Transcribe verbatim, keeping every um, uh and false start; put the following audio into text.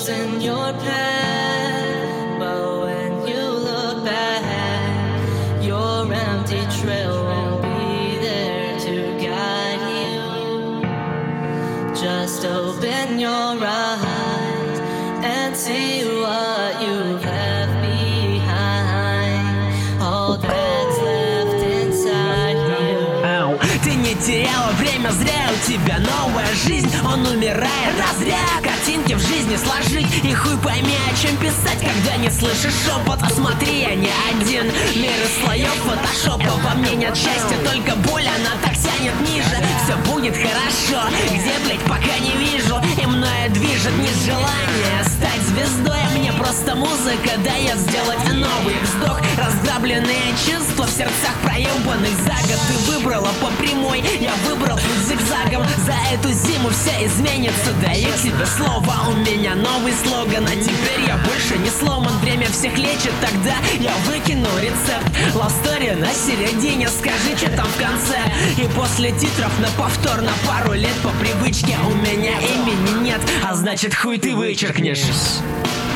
obstacles in your path, but when you look back, your empty trail won't be there to guide you. Just open your eyes and see what you've left behind. All that's left inside you. Ау, ты не теряла время зря, у тебя новая жизнь, он умирает, а зря картинки в жизни сложить, и хуй пойми, о чем писать, когда не слышишь шепот. А смотри, я не один, мир из слоев фотошопа. Во мне нет счастья, только боль, она так тянет ниже. Все будет хорошо, где, блять, пока не вижу. И мною движет не желание стать звездой, а мне просто музыка дает сделать новый вздох. Разграбленные чувства в сердцах проебанных за год. Ты выбрала по прямой, я выбрал путь зигзагом. За эту зиму все изменится, даю тебе слово. У меня новый слоган, а теперь я больше не сломан. Время всех лечит, тогда я выкину рецепт. Love story на середине, скажи, что там в конце. И после титров на повтор на пару лет по привычке. У меня имени нет, а значит хуй ты вычеркнешь.